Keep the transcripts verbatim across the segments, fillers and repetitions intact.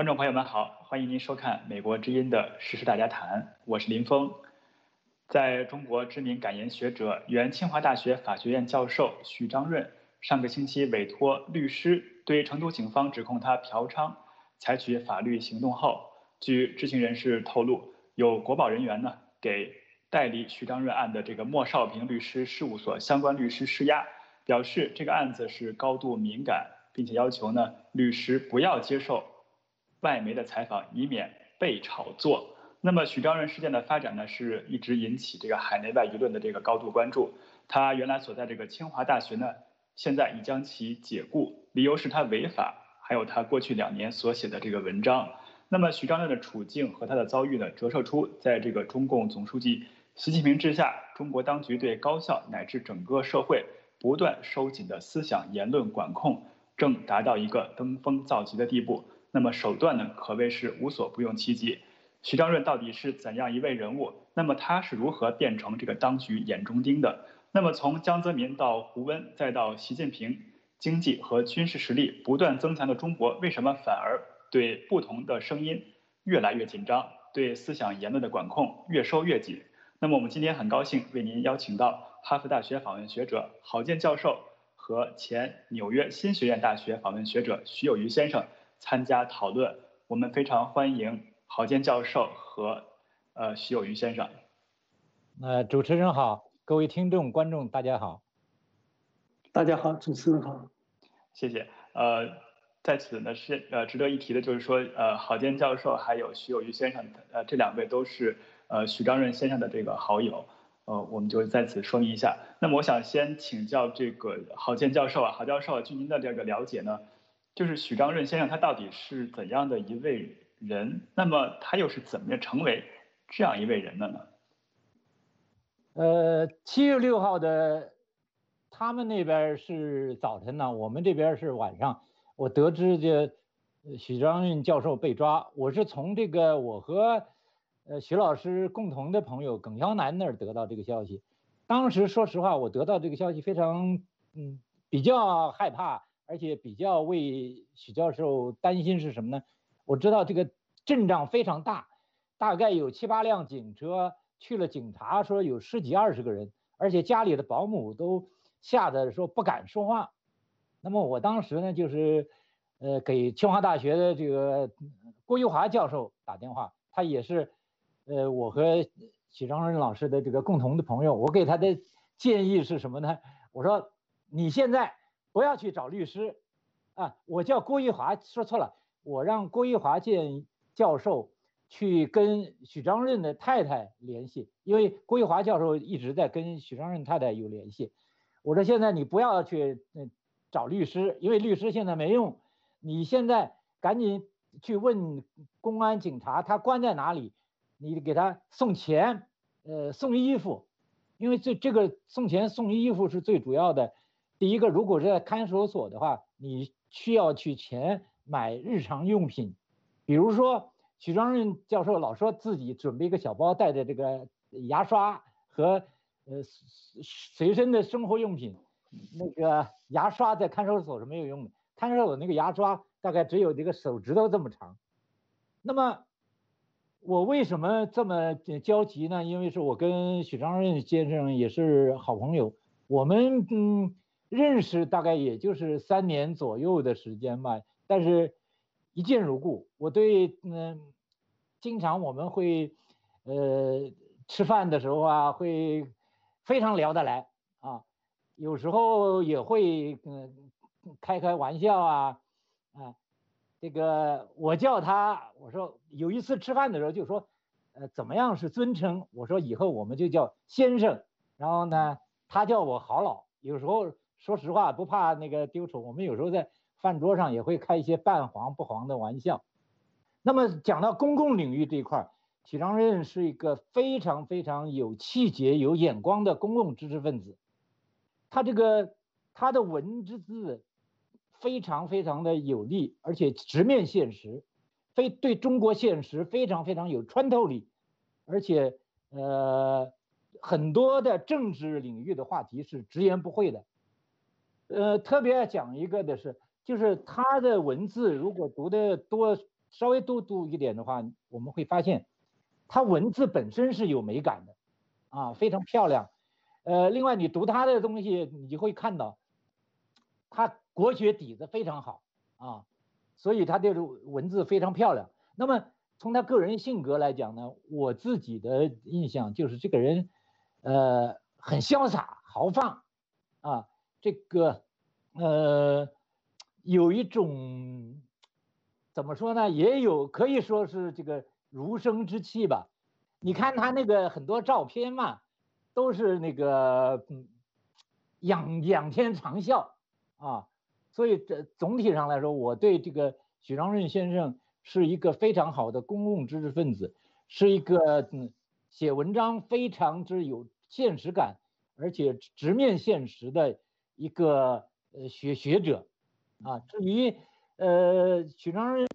观众朋友们好，欢迎您收看美国之音的时事大家谈，我是林峰。在中国知名感言学者、原清华大学法学院教授许章润上个星期委托律师对成都警方指控他嫖娼采取法律行动后，据知情人士透露，有国保人员呢给代理许章润案的这个莫少平律师事务所相关律师施压，表示这个案子是高度敏感，并且要求呢律师不要接受外媒的采访，以免被炒作。那么许章润事件的发展呢，是一直引起这个海内外舆论的这个高度关注。他原来所在这个清华大学呢，现在已将其解雇，理由是他违法，还有他过去两年所写的这个文章。那么许章润的处境和他的遭遇呢，折射出在这个中共总书记习近平之下，中国当局对高校乃至整个社会不断收紧的思想言论管控，正达到一个登峰造极的地步。那么手段呢，可谓是无所不用其极。许章润到底是怎样一位人物？那么他是如何变成这个当局眼中钉的？那么从江泽民到胡温，再到习近平，经济和军事实力不断增强的中国，为什么反而对不同的声音越来越紧张，对思想言论的管控越收越紧？那么我们今天很高兴为您邀请到哈佛大学访问学者郝建教授和前纽约新学院大学访问学者徐有余先生参加讨论。我们非常欢迎郝建教授和呃徐有余先生。 呃，主持人好，各位听众观众大家好。 大家好，主持人好。 谢谢。呃，在此呢是呃值得一提的就是说，呃郝建教授还有徐有余先生，呃这两位都是呃许章润先生的这个好友。呃，我们就在此说明一下。那么我想先请教这个郝建教授啊，郝教授，据您的这个了解呢，就是许章润先生他到底是怎样的一位人？那么他又是怎么样成为这样一位人的呢？ 呃，七月六号的，他们那边是早晨呢，我们这边是晚上。我得知这许章润教授被抓，我是从这个我和呃徐老师共同的朋友耿肖南那儿得到这个消息。当时说实话，我得到这个消息非常嗯比较害怕，而且比较为许教授担心是什么呢？我知道这个阵仗非常大，大概有七八辆警车。去了警察说有十几二十个人，而且家里的保姆都吓得说不敢说话。那么我当时呢，就是呃给清华大学的这个郭玉华教授打电话，他也是呃我和许章润老师的这个共同的朋友。我给他的建议是什么呢？我说你现在不要去找律师啊，我叫郭玉华，说错了，我让郭玉华建教授去跟许章润的太太联系，因为郭玉华教授一直在跟许章润太太有联系。我说现在你不要去找律师，因为律师现在没用，你现在赶紧去问公安警察他关在哪里，你给他送钱，呃，送衣服，因为这这个送钱送衣服是最主要的。第一个，如果是在看守所的话，你需要去钱买日常用品，比如说。许章润教授老说自己准备一个小包，带着这个牙刷和呃随身的生活用品。那个牙刷在看守所是没有用的，看守所那个牙刷大概只有这个手指头这么长。那么我为什么这么焦急呢？因为是我跟许章润先生也是好朋友，我们嗯认识大概也就是三年左右的时间吧，但是一见如故。我对嗯。经常我们会，呃，吃饭的时候啊，会非常聊得来啊，有时候也会嗯开开玩笑啊，啊，这个我叫他，我说有一次吃饭的时候就说，呃，怎么样是尊称？我说以后我们就叫先生，然后呢，他叫我郝老。有时候说实话不怕那个丢丑，我们有时候在饭桌上也会开一些半黄不黄的玩笑。那么讲到公共领域这一块，许章润是一个非常非常有气节、有眼光的公共知识分子。他这个他的文字非常非常的有力，而且直面现实，非对中国现实非常非常有穿透力，而且呃很多的政治领域的话题是直言不讳的。呃，特别要讲一个的是，就是他的文字如果读得多。 稍微多读一点的话，我们会发现，它文字本身是有美感的，啊，非常漂亮。呃，另外你读他的东西，你就会看到，他国学底子非常好啊，所以他这个文字非常漂亮。那么从他个人性格来讲呢，我自己的印象就是这个人，呃，很潇洒豪放，啊，这个呃有一种怎么说呢，也有可以说是这个儒生之气吧。你看他那个很多照片嘛，都是那个嗯仰仰天长啸啊，所以这总体上来说，我对这个许章润先生是一个非常好的公共知识分子，是一个嗯写文章非常之有现实感，而且直面现实的一个呃学学者啊。至于呃许章润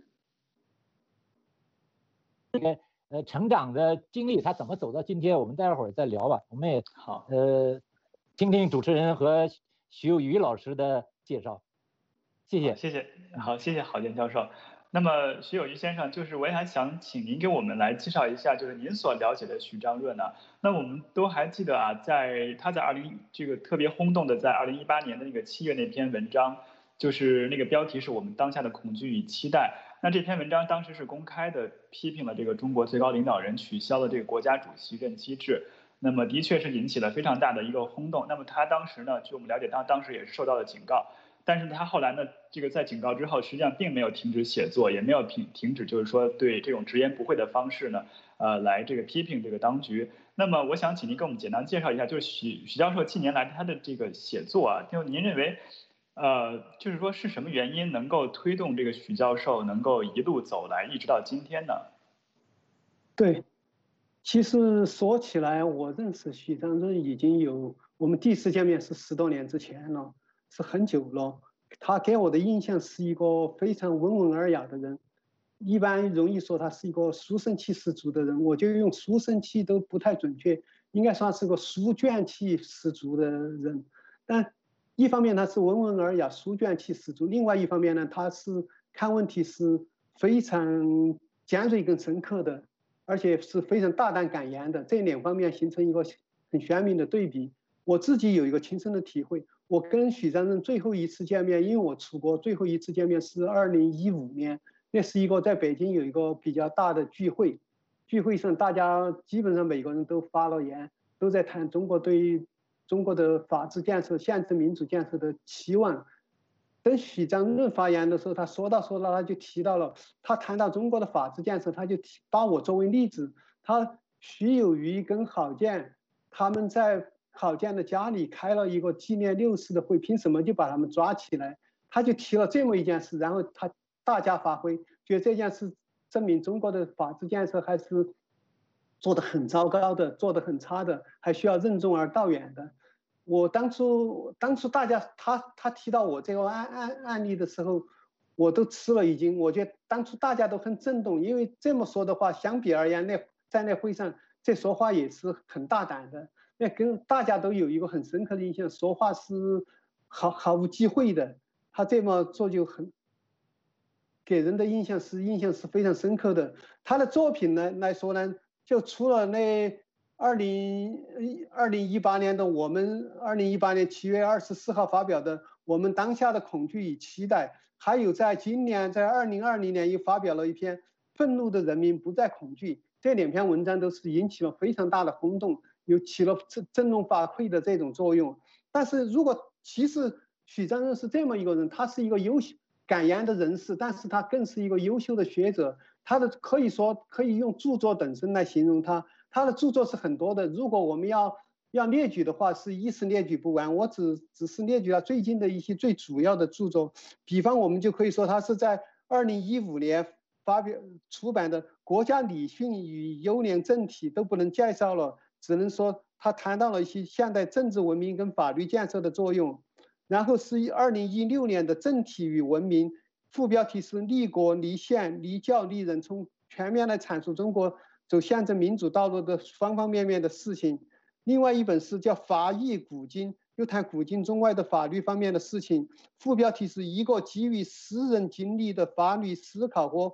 这个呃成长的经历，他怎么走到今天，我们待会儿再聊吧。我们也好， 呃听听主持人和徐有余老师的介绍。谢谢， 谢谢，好，谢谢郝建教授。那么徐有余先生，就是我也还想请您给我们来介绍一下，就是您所了解的许章润呢。那我们都还记得啊，在他在二零这个特别轰动的，在二零一八年的那个七月那篇文章，就是那个标题是我们当下的恐惧与期待。那这篇文章当时是公开的批评了这个中国最高领导人取消了这个国家主席任期制。那么的确是引起了非常大的一个轰动。那么他当时呢，据我们了解，他当时也是受到了警告。但是他后来呢，这个在警告之后，实际上并没有停止写作，也没有停停止，就是说对这种直言不讳的方式呢，呃，来这个批评这个当局。那么我想请您给我们简单介绍一下，就是许许教授近年来他的这个写作啊，就您认为，呃，就是说是什么原因能够推动这个许教授能够一路走来，一直到今天呢？ 对，其实说起来，我认识许章润已经有，我们第一次见面是十多年之前了。是很久了，他给我的印象是一个非常温文尔雅的人，一般容易说他是一个书生气十足的人，我就用书生气都不太准确，应该算是个书卷气十足的人。但一方面他是温文尔雅、书卷气十足，另外一方面呢，他是看问题是非常尖锐跟深刻的，而且是非常大胆敢言的，这两方面形成一个很鲜明的对比。我自己有一个亲身的体会。我跟许章润最后一次见面，因为我出国最后一次见面是二零一五年，那是一个在北京有一个比较大的聚会，聚会上大家基本上每个人都发了言，都在谈中国对中国的法治建设、宪制民主建设的期望。等许章润发言的时候，他说到说到他就提到了，他谈到中国的法治建设，他就把我作为例子，他徐有余跟郝建他们在郝建的家里开了一个纪念六四的会，凭什么就把他们抓起来？他就提了这么一件事，然后他大家发挥，觉得这件事证明中国的法治建设还是做得很糟糕的，做得很差的，还需要任重而道远的。我当初当初大家他他提到我这个案案案例的时候，我都吃了一惊。我觉得当初大家都很震动，因为这么说的话，相比而言，那在那会上这说话也是很大胆的。那跟大家都有一个很深刻的印象，说话是毫毫无忌讳的。他这么做就很给人的印象是印象是非常深刻的。他的作品呢来说呢，就除了那二零二零一八年的我们二零一八年七月二十四号发表的《我们当下的恐惧与期待》，还有在今年在二零二零年又发表了一篇《愤怒的人民不再恐惧》，这两篇文章都是引起了非常大的轰动。有起了振聋发聩的这种作用。但是如果其实许章润是这么一个人，他是一个优秀敢言的人士，但是他更是一个优秀的学者。他的可以说可以用著作等身来形容他。他的著作是很多的，如果我们要要列举的话，是一时列举不完。我只只是列举了最近的一些最主要的著作。比方我们就可以说他是在二零一五年发表出版的《国家理训与优良政体》都不能介绍了。只能说他谈到了一些现代政治文明跟法律建设的作用。然后是二零一六年的《政体与文明》，副标题是立国立宪立教立人，从全面来阐述中国走宪政民主道路的方方面面的事情。另外一本是叫《法义古今》，又谈古今中外的法律方面的事情，副标题是一个基于私人经历的法律思考和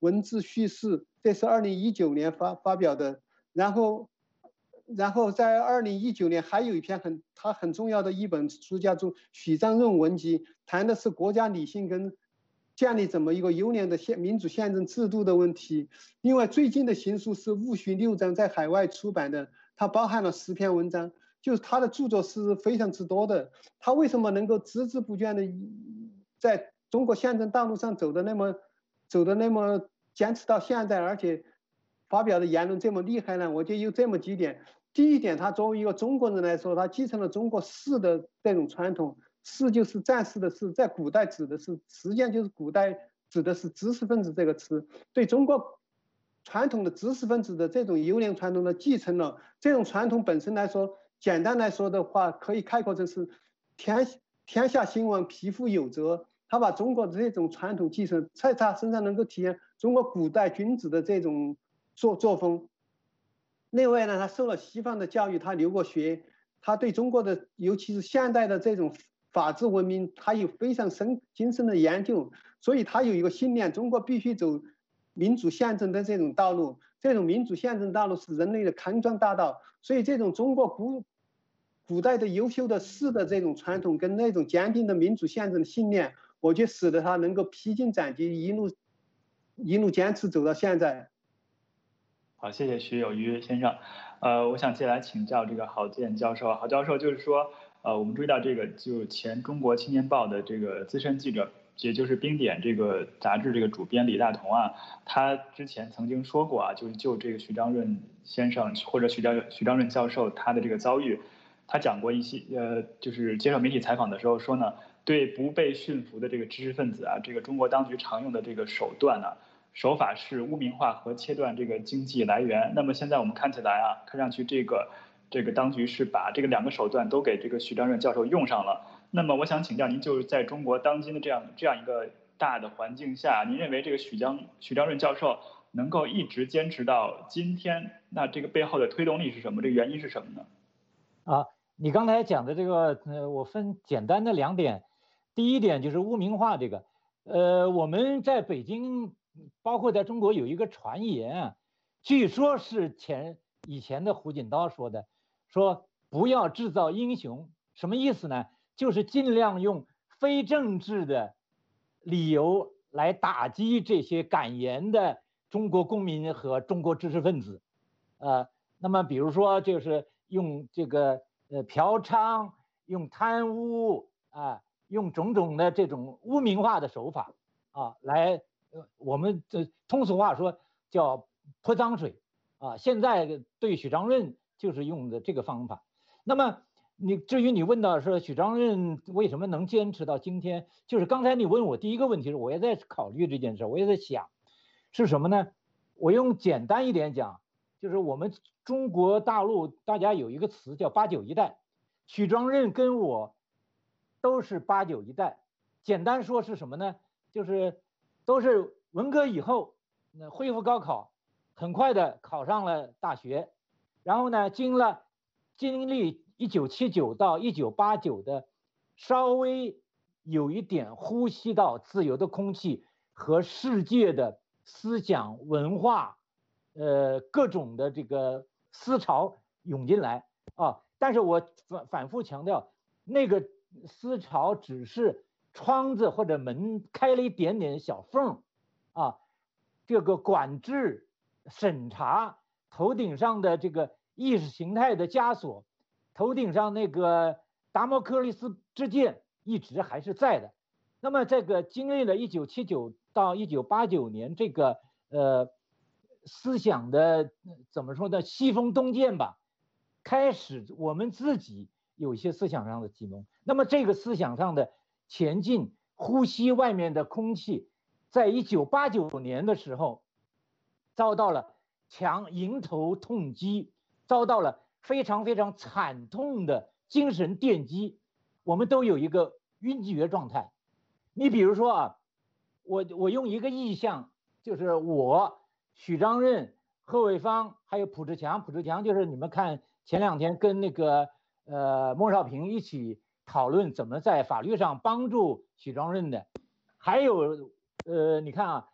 文字叙事，这是二零一九年发发表的。然后，然后在二零一九年还有一篇很他很重要的一本书叫做《许章润文集》，谈的是国家理性跟建立怎么一个优良的宪民主宪政制度的问题。另外，最近的新书是戊戌六章在海外出版的，它包含了十篇文章，就是他的著作是非常之多的。他为什么能够孜孜不倦的在中国宪政道路上走的那么走的那么坚持到现在，而且发表的言论这么厉害呢？我觉得有这么几点。第一点，他作为一个中国人来说，他继承了中国士的这种传统。士就是战士的士，在古代指的是，实际上就是古代指的是知识分子这个词。对中国传统的知识分子的这种优良传统的继承了。这种传统本身来说，简单来说的话，可以概括成是天天下兴亡，匹夫有责。他把中国的这种传统继承，在他身上能够体现中国古代君子的这种作作风。另外呢，他受了西方的教育，他留过学，他对中国的尤其是现代的这种法治文明，他有非常深精深的研究，所以他有一个信念：中国必须走民主宪政的这种道路。这种民主宪政道路是人类的康庄大道。所以，这种中国古古代的优秀的士的这种传统，跟那种坚定的民主宪政的信念，我觉得使得他能够披荆斩棘，一路一路坚持走到现在。 好，谢谢徐有余先生。呃，我想接下来请教这个郝建教授。郝教授就是说，呃，我们注意到这个就前中国青年报的这个资深记者，也就是冰点这个杂志这个主编李大同啊，他之前曾经说过啊，就是就这个徐章润先生或者徐章徐章润教授他的这个遭遇，他讲过一些呃，就是接受媒体采访的时候说呢，对不被驯服的这个知识分子啊，这个中国当局常用的这个手段呢、啊。手法是污名化和切断这个经济来源。那么现在我们看起来啊，看上去这个这个当局是把这个两个手段都给这个徐章润教授用上了。那么我想请教您，就是在中国当今的这样这样一个大的环境下，您认为这个许章徐章润教授能够一直坚持到今天，那这个背后的推动力是什么？这个原因是什么呢？ 啊，你刚才讲的这个，呃，我分简单的两点。第一点就是污名化这个，呃，我们在北京。包括在中国有一个传言啊，据说是前以前的胡锦涛说的，说不要制造英雄，什么意思呢？就是尽量用非政治的理由来打击这些敢言的中国公民和中国知识分子。呃，那么比如说就是用这个呃嫖娼，用贪污啊，用种种的这种污名化的手法啊来。我们这通俗话说叫泼脏水啊，现在对许章润就是用的这个方法。那么你至于你问到说许章润为什么能坚持到今天，就是刚才你问我第一个问题是，我也在考虑这件事，我也在想是什么呢？我用简单一点讲，就是我们中国大陆大家有一个词叫八九一代，许章润跟我都是八九一代。简单说是什么呢？就是都是文革以后，那恢复高考，很快的考上了大学，然后呢，经了经历一九七九到一九八九的稍微有一点呼吸到自由的空气和世界的思想文化，呃，各种的这个思潮涌进来啊。但是我反反复强调，那个思潮只是窗子或者门开了一点点小缝啊，这个管制审查头顶上的这个意识形态的枷锁，头顶上那个达摩克利斯之剑一直还是在的。那么这个经历了一九七九到一九八九年这个呃思想的怎么说呢，西风东渐吧，开始我们自己有一些思想上的启蒙。那么这个思想上的前进，呼吸外面的空气，在一九八九年的时候遭到了强迎头痛击，遭到了非常非常惨痛的精神电击，我们都有一个晕厥状态。你比如说啊，我我用一个意象，就是我许章润、贺卫方还有蒲志强，蒲志强就是你们看前两天跟那个呃孟少平一起讨论怎么在法律上帮助许章润的，还有呃你看啊，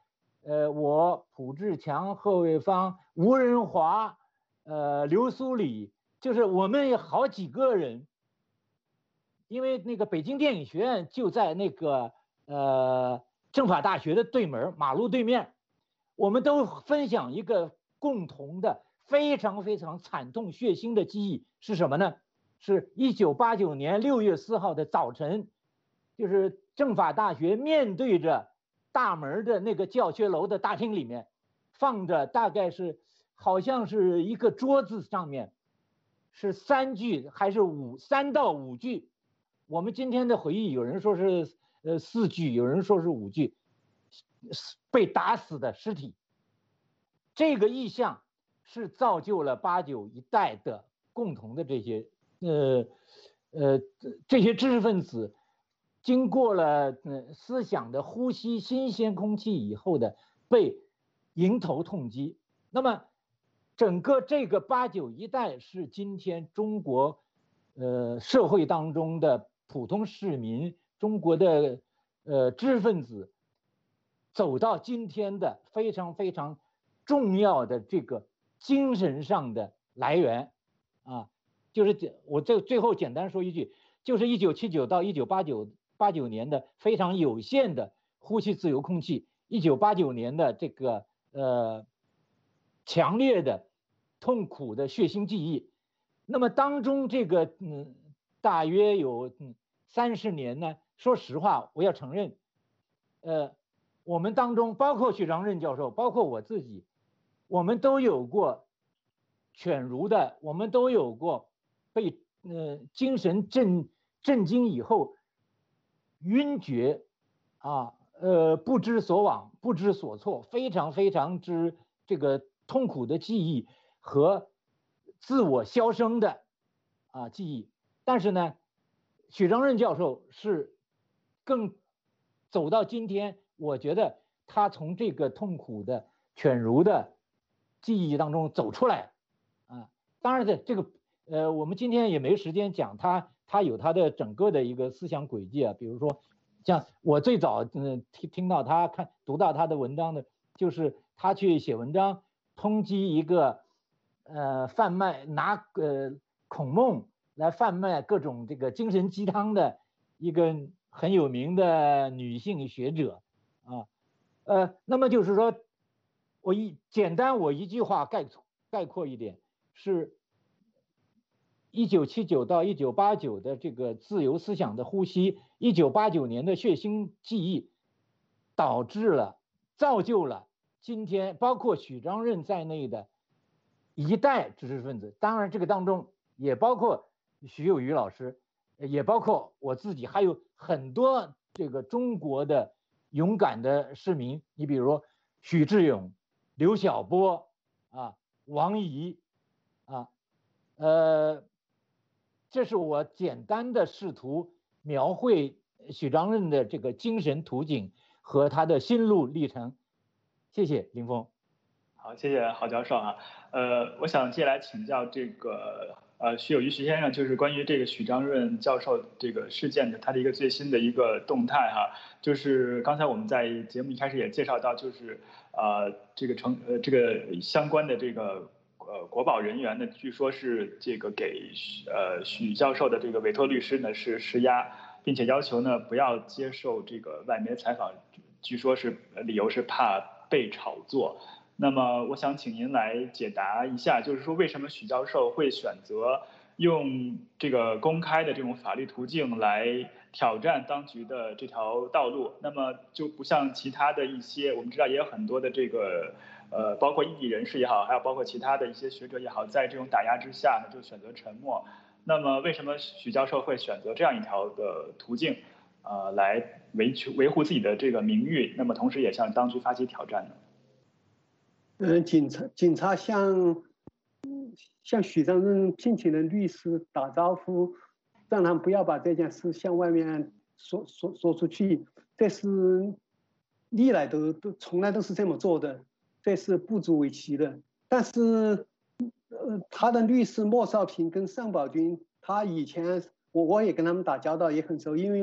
呃，我蒲志强、贺卫方、吴仁华，呃，刘苏里，就是我们好几个人，因为那个北京电影学院就在那个呃政法大学的对门，马路对面，我们都分享一个共同的非常非常惨痛血腥的记忆是什么呢？是一九八九年六月四号的早晨，就是政法大学面对着大门的那个教学楼的大厅里面，放着大概是好像是一个桌子上面是三具还是五三到五具，我们今天的回忆有人说是呃四具，有人说是五具被打死的尸体。这个意象是造就了八九一代的共同的这些呃呃这些知识分子经过了呃思想的呼吸新鲜空气以后的被迎头痛击。那么整个这个八九一代是今天中国呃社会当中的普通市民，中国的呃知识分子走到今天的非常非常重要的这个精神上的来源啊，就是我最最后简单说一句，就是一九七九到一九八九八九年的非常有限的呼吸自由空气，一九八九年的这个呃强烈的痛苦的血腥记忆。那么当中这个嗯大约有嗯三十年呢，说实话我要承认，呃我们当中包括许章任教授，包括我自己，我们都有过犬儒的，我们都有过被呃精神震震惊以后晕厥啊，呃不知所往，不知所措，非常非常之这个痛苦的记忆和自我消声的啊记忆。但是呢，许章任教授是更走到今天，我觉得他从这个痛苦的犬儒的记忆当中走出来啊。当然的，这个呃，我们今天也没时间讲他，他有他的整个的一个思想轨迹啊。比如说，像我最早嗯听听到他看读到他的文章的，就是他去写文章抨击一个呃贩卖拿呃孔孟来贩卖各种这个精神鸡汤的一个很有名的女性学者啊。呃，那么就是说，我一简单我一句话概概括一点，是一九七九到一九八九的这个自由思想的呼吸，一九八九年的血腥记忆，导致了造就了今天包括许章任在内的一代知识分子。当然这个当中也包括徐有余老师，也包括我自己，还有很多这个中国的勇敢的市民，你比如许志勇、刘晓波啊、王怡啊，呃，这是我简单的试图描绘许章任的这个精神图景和他的心路历程。谢谢林峰。 好，谢谢郝教授啊。呃，我想接下来请教这个呃徐有余徐先生，就是关于这个许章任教授这个事件的他的一个最新的一个动态哈。就是刚才我们在节目一开始也介绍到，就是呃这个成呃这个相关的这个呃国保人员呢，据说是这个给呃许教授的这个委托律师呢是施压，并且要求呢不要接受这个外媒采访，据说是理由是怕被炒作。那么我想请您来解答一下，就是说为什么许教授会选择用这个公开的这种法律途径来挑战当局的这条道路？那么就不像其他的一些，我们知道也有很多的这个呃，包括异议人士也好，还有包括其他的一些学者也好，在这种打压之下呢，就选择沉默。那么为什么许教授会选择这样一条的途径，呃，来维持维护自己的这个名誉？那么同时也向当局发起挑战呢？ 嗯，警察警察向向许章任聘请的律师打招呼，让他们不要把这件事向外面说说说出去。这是历来都都从来都是这么做的，这是不足为奇的。但是，呃，他的律师莫少平跟尚宝军，他以前我我也跟他们打交道也很熟，因为我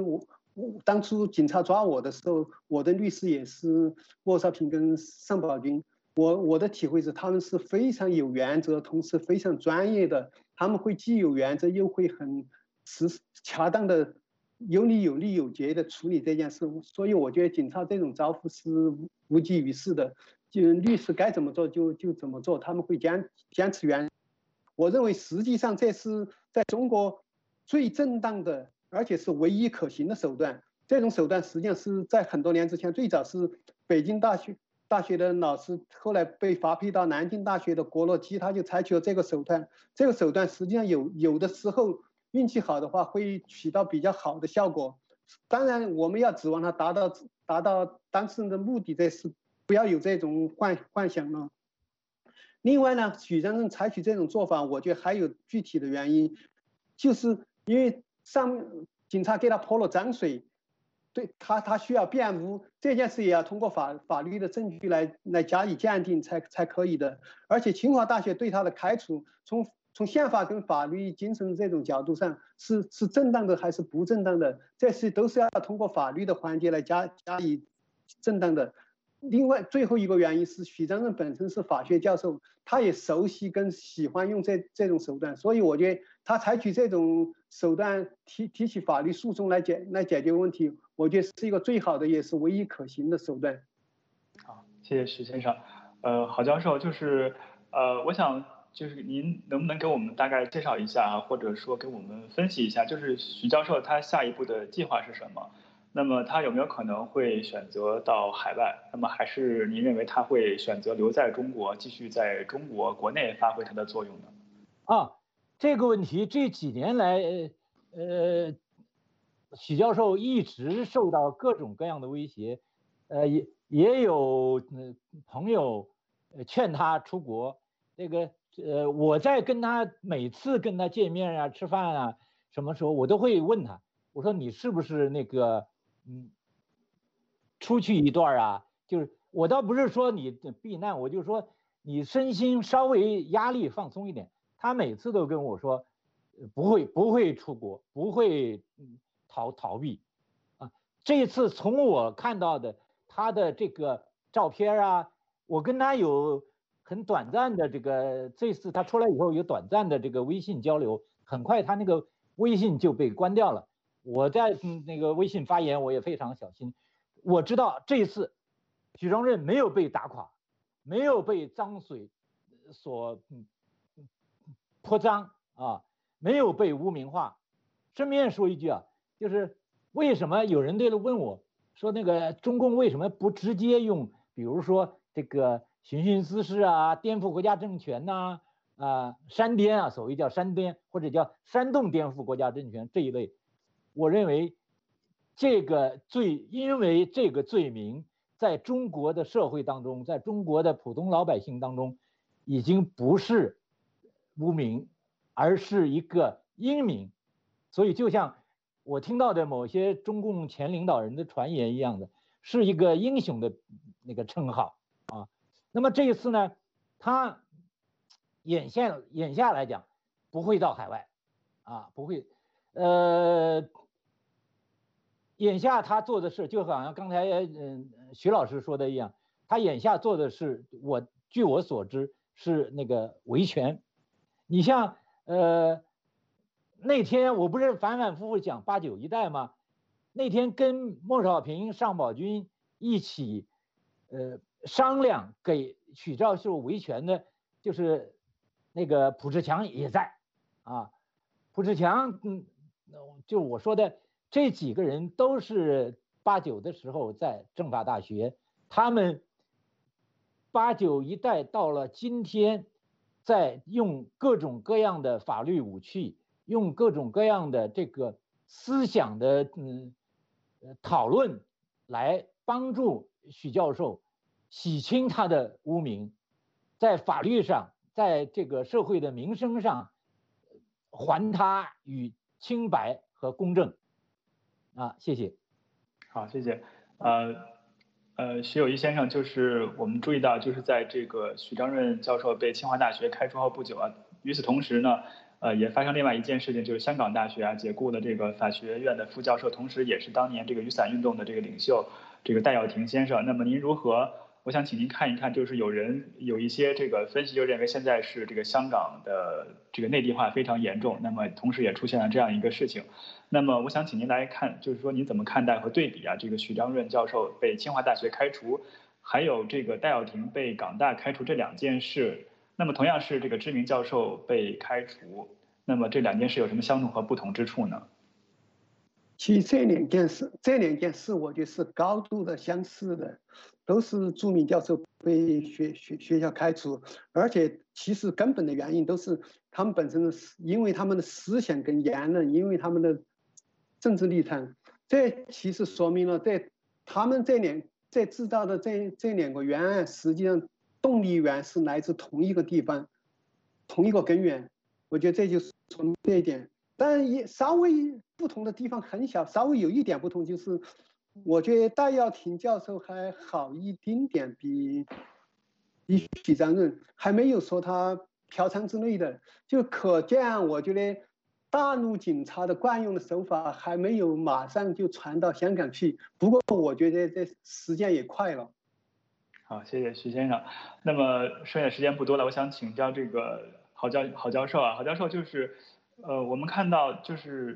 当初警察抓我的时候，我的律师也是莫少平跟尚宝军。我我的体会是，他们是非常有原则，同时非常专业的。他们会既有原则，又会很实恰当的、有理有利有节的处理这件事。所以我觉得警察这种招呼是无济于事的。就律师该怎么做就就怎么做，他们会坚坚持原则。我认为实际上这是在中国最正当的，而且是唯一可行的手段。这种手段实际上是在很多年之前，最早是北京大学大学的老师，后来被发配到南京大学的郭洛基，他就采取了这个手段。这个手段实际上有有的时候运气好的话会起到比较好的效果。当然，我们要指望它达到达到当事人的目的，这是不要有这种幻幻想了。另外呢，许章任采取这种做法，我觉得还有具体的原因，就是因为上警察给他泼了脏水，对他他需要辩护，这件事也要通过法法律的证据来来加以鉴定才才可以的。而且清华大学对他的开除，从从宪法跟法律精神这种角度上是是正当的还是不正当的，这些都是要通过法律的环节来加加以正当的。另外，最后一个原因是许章任本身是法学教授，他也熟悉跟喜欢用这这种手段，所以我觉得他采取这种手段提提起法律诉讼来解来解决问题，我觉得是一个最好的也是唯一可行的手段。 好，谢谢徐先生。呃，郝教授，就是呃，我想就是您能不能给我们大概介绍一下，或者说给我们分析一下，就是徐教授他下一步的计划是什么？那么他有没有可能会选择到海外？那么还是您认为他会选择留在中国，继续在中国国内发挥他的作用呢？ 啊，这个问题这几年来，呃，许教授一直受到各种各样的威胁，呃，也也有朋友劝他出国。这个呃，我在跟他每次跟他见面啊、吃饭啊，什么时候我都会问他，我说你是不是那个嗯，出去一段啊？就是我倒不是说你避难，我就说你身心稍微压力放松一点。他每次都跟我说，不会不会出国，不会逃逃避啊。这一次从我看到的他的这个照片啊，我跟他有很短暂的这个，这次他出来以后有短暂的这个微信交流，很快他那个微信就被关掉了。我在那个微信发言我也非常小心，我知道这一次许章任没有被打垮，没有被脏水所泼脏啊，没有被污名化。顺便说一句啊，就是为什么有人对了问我说，那个中共为什么不直接用，比如说这个寻衅滋事啊、颠覆国家政权呐、啊、啊煽颠啊，所谓叫煽颠或者叫煽动颠覆国家政权这一类，我认为这个罪，因为这个罪名在中国的社会当中，在中国的普通老百姓当中，已经不是污名，而是一个英名。所以就像我听到的某些中共前领导人的传言一样的，是一个英雄的那个称号啊。那么这一次呢，他眼下眼下来讲不会到海外啊，不会，呃，眼下他做的事就好像刚才嗯徐老师说的一样，他眼下做的是我据我所知是那个维权。你像呃那天我不是反反复复讲八九一代吗？那天跟孟少平、尚宝军一起呃商量给许教授维权的，就是那个卜志强也在啊。卜志强，嗯，就我说的这几个人都是八九的时候在政法大学，他们八九一代到了今天，在用各种各样的法律武器，用各种各样的这个思想的嗯讨论来帮助许教授洗清他的污名，在法律上，在这个社会的名声上，还他与清白和公正。啊，谢谢。 好，谢谢。呃呃，徐有一先生，就是我们注意到，就是在这个许章润教授被清华大学开除后不久啊，与此同时呢，呃，也发生另外一件事情，就是香港大学啊解雇了这个法学院的副教授，同时也是当年这个雨伞运动的这个领袖，这个戴耀廷先生。那么您如何？我想请您看一看，就是有人有一些这个分析就认为现在是这个香港的这个内地化非常严重，那么同时也出现了这样一个事情。那么我想请您来看，就是说您怎么看待和对比啊？这个许章润教授被清华大学开除，还有这个戴耀廷被港大开除这两件事，那么同样是这个知名教授被开除，那么这两件事有什么相同和不同之处呢？ 其实这两件事，这两件事我觉得是高度的相似的，都是著名教授被学学学校开除，而且其实根本的原因都是他们本身的，因为他们的思想跟言论，因为他们的政治立场，这其实说明了在他们这两在制造的这这两个原案，实际上动力源是来自同一个地方，同一个根源。我觉得这就是说明这一点。但也稍微不同的地方很小，稍微有一点不同就是，我觉得戴耀廷教授还好一丁点，比比许章润还没有说他嫖娼之类的，就可见我觉得大陆警察的惯用的手法还没有马上就传到香港去。不过我觉得这时间也快了。 好，谢谢徐先生。那么剩下时间不多了，我想请教这个郝教郝教授啊，郝教授就是。呃，我们看到就是，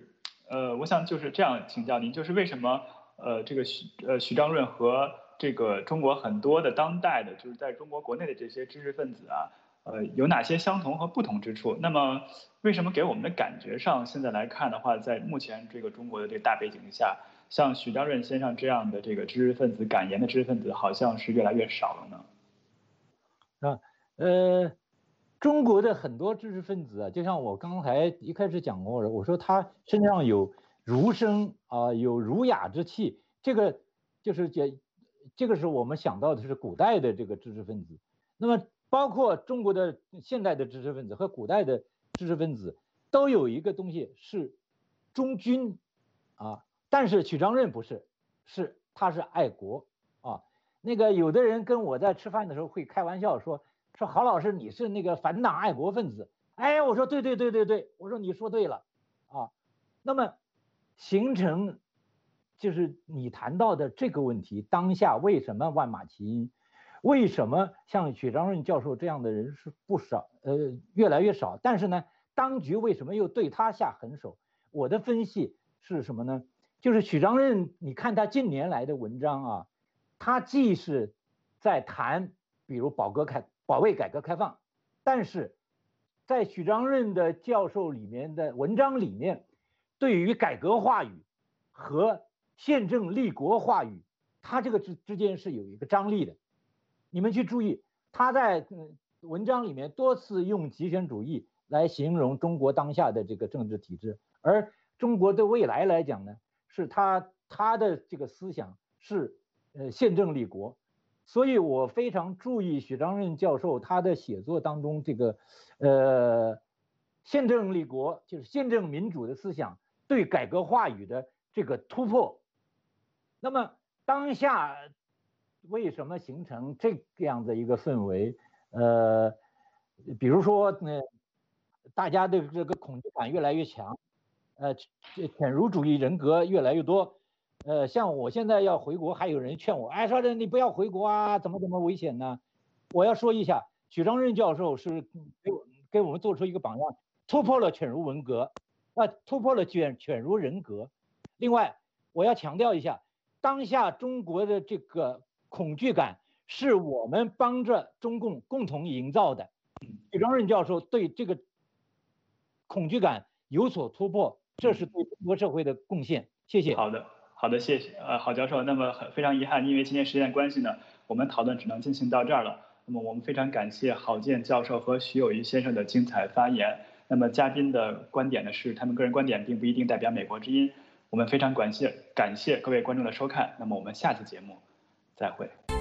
呃，我想就是这样请教您，就是为什么呃这个许呃许章润和这个中国很多的当代的，就是在中国国内的这些知识分子啊，呃有哪些相同和不同之处？那么为什么给我们的感觉上现在来看的话，在目前这个中国的这个大背景下，像许章润先生这样的这个知识分子敢言的知识分子，好像是越来越少了呢？啊，呃。中国的很多知识分子啊，就像我刚才一开始讲过的，我说他身上有儒生啊、呃，有儒雅之气，这个就是这，这个是我们想到的是古代的这个知识分子。那么包括中国的现代的知识分子和古代的知识分子都有一个东西是忠君啊，但是许章润不是，是他是爱国啊。那个有的人跟我在吃饭的时候会开玩笑说。说郝老师你是那个反党爱国分子，哎，我说对对对对对，我说你说对了啊。那么形成就是你谈到的这个问题，当下为什么万马齐喑？为什么像许章润教授这样的人是不少，呃，越来越少？但是呢，当局为什么又对他下狠手？我的分析是什么呢？就是许章润，你看他近年来的文章啊，他既是在谈，比如保革开。保卫改革开放，但是在许章润的教授里面的文章里面，对于改革话语和宪政立国话语，它这个之之间是有一个张力的。你们去注意，他在文章里面多次用极权主义来形容中国当下的这个政治体制，而中国的未来来讲呢，是他他的这个思想是呃宪政立国。所以我非常注意许章润教授他的写作当中这个，呃，宪政立国就是宪政民主的思想对改革话语的这个突破。那么当下为什么形成这样的一个氛围？呃，比如说呢，大家的这个恐惧感越来越强，呃，犬儒主义人格越来越多。呃，像我现在要回国，还有人劝我，哎，说的你不要回国啊，怎么怎么危险呢？我要说一下，许章润教授是给我给我们做出一个榜样，突破了犬儒文革，啊、呃，突破了犬犬儒人格。另外，我要强调一下，当下中国的这个恐惧感是我们帮着中共共同营造的。许章润教授对这个恐惧感有所突破，这是对中国社会的贡献。谢谢。 好的。好的，谢谢，呃，郝教授。那么很非常遗憾，因为今天时间关系呢，我们讨论只能进行到这儿了。那么我们非常感谢郝建教授和徐有一先生的精彩发言。那么嘉宾的观点呢是他们个人观点，并不一定代表美国之音。我们非常感谢感谢各位观众的收看。那么我们下次节目再会。